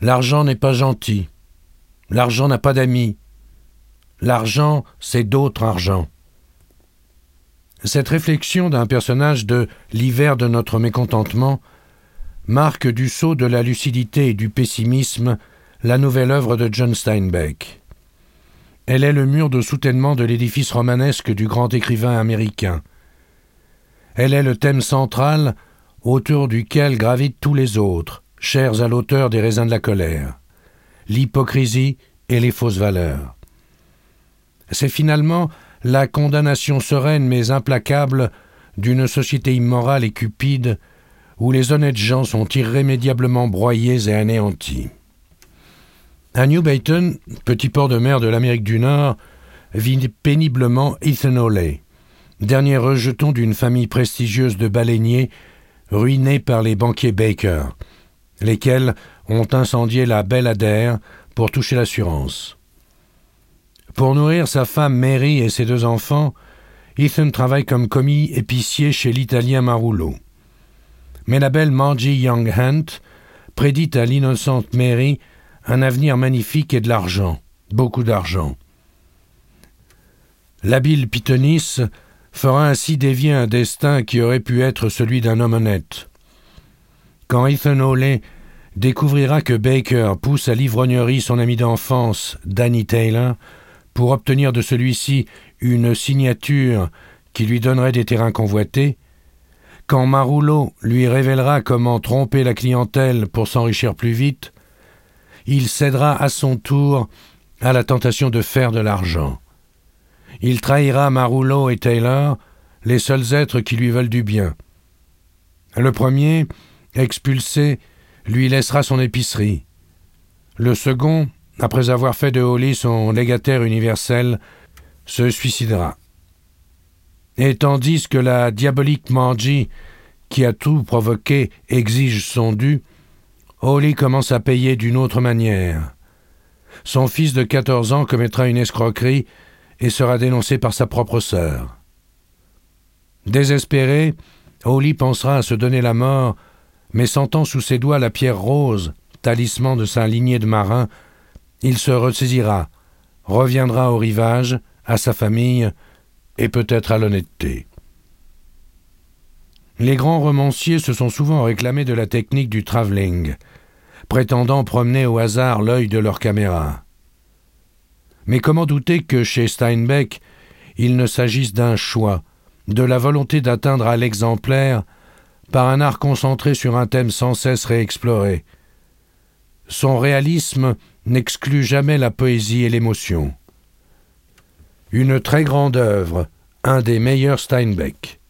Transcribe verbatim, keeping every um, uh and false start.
L'argent n'est pas gentil. L'argent n'a pas d'amis. L'argent, c'est d'autres argent. Cette réflexion d'un personnage de L'hiver de notre mécontentement marque du sceau de la lucidité et du pessimisme la nouvelle œuvre de John Steinbeck. Elle est le mur de soutènement de l'édifice romanesque du grand écrivain américain. Elle est le thème central autour duquel gravitent tous les autres, chers à l'auteur des Raisins de la colère, l'hypocrisie et les fausses valeurs. C'est finalement la condamnation sereine mais implacable d'une société immorale et cupide où les honnêtes gens sont irrémédiablement broyés et anéantis. À New Bayton, petit port de mer de l'Amérique du Nord, vit péniblement Ethan Hawley, dernier rejeton d'une famille prestigieuse de baleiniers ruinée par les banquiers Baker, lesquels ont incendié la Belladère pour toucher l'assurance. Pour nourrir sa femme Mary et ses deux enfants, Ethan travaille comme commis épicier chez l'Italien Marullo. Mais la belle Margie Young Hunt prédit à l'innocente Mary un avenir magnifique et de l'argent, beaucoup d'argent. L'habile Pythonis fera ainsi dévier un destin qui aurait pu être celui d'un homme honnête. Quand Ethan Hawley découvrira que Baker pousse à l'ivrognerie son ami d'enfance, Danny Taylor, pour obtenir de celui-ci une signature qui lui donnerait des terrains convoités, quand Marullo lui révélera comment tromper la clientèle pour s'enrichir plus vite, il cédera à son tour à la tentation de faire de l'argent. Il trahira Marullo et Taylor, les seuls êtres qui lui veulent du bien. Le premier, expulsé, lui laissera son épicerie. Le second, après avoir fait de Hawley son légataire universel, se suicidera. Et tandis que la diabolique Margie, qui a tout provoqué, exige son dû, Hawley commence à payer d'une autre manière. Son fils de quatorze ans commettra une escroquerie et sera dénoncé par sa propre sœur. Désespéré, Hawley pensera à se donner la mort, mais sentant sous ses doigts la pierre rose, talisman de sa lignée de marins, il se ressaisira, reviendra au rivage, à sa famille et peut-être à l'honnêteté. Les grands romanciers se sont souvent réclamés de la technique du travelling, prétendant promener au hasard l'œil de leur caméra. Mais comment douter que chez Steinbeck, il ne s'agisse d'un choix, de la volonté d'atteindre à l'exemplaire par un art concentré sur un thème sans cesse réexploré. Son réalisme n'exclut jamais la poésie et l'émotion. Une très grande œuvre, un des meilleurs Steinbeck.